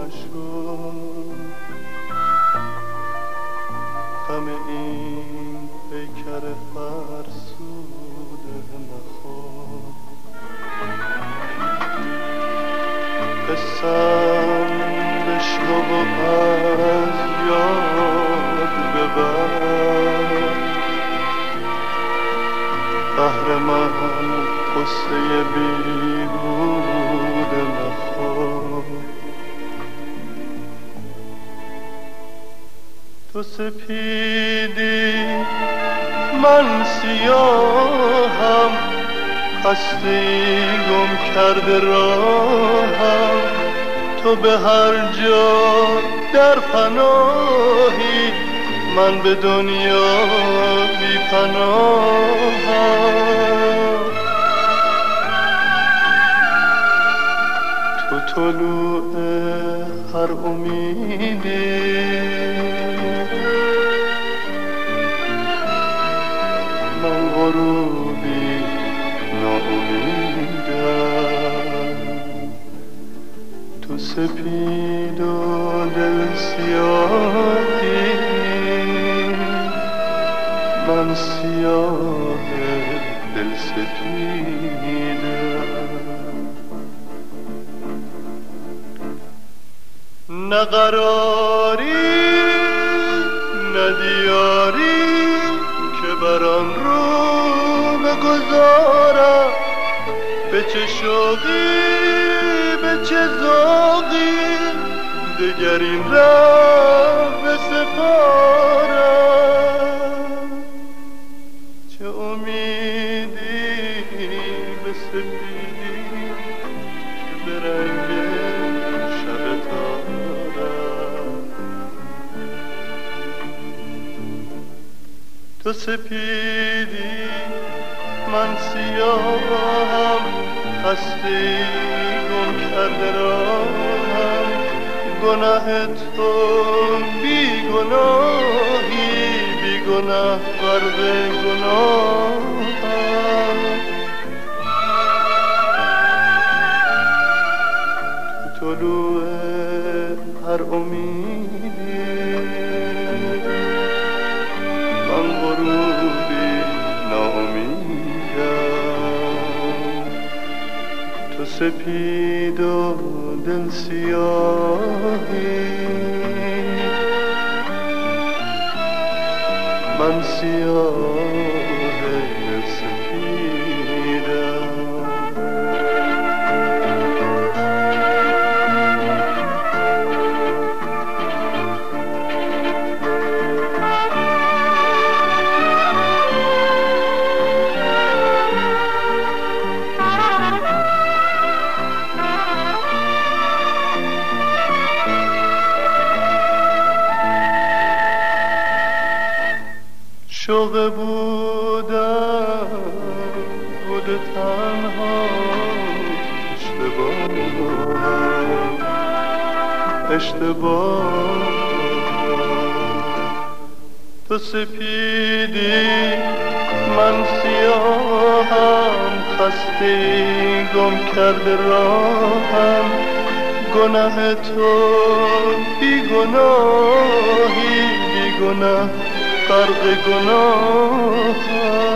نشد غم این پیکر فرسوده نخور قسم بشنو و از یاد ببر قهر من قصه بیهوده نخور تو سپیدی من سیاهم هستی گم کرده راهم تو به هر جا در پناهی من به دنیا بی پناهم تو طلوع هر امیدی من غروبی ناامیدم تو سپید و دل سیاهی من سیاه دل سپیدم نه قراری نه دیاری که بر آن رو بگذارم به چه شوقی به چه ذوقی دگر این ره بسپارم چه امیدی به سپیدی که به رنگ شب تارم تو سپیدی من سیاهم هستی گم کرده راهم گناه تو بی گناهی بی گناه غرق گناهم تو طلوع هر امیدی من غروبی ناامیدم تو سپید و دل سیاهی من سیاه دل سپیدم شوق بودن بوده تنها اشتباه تو سپیدی من سیاهم خسته گم کرده راهم گناه تو بی گناهی بی گناه غرق گناه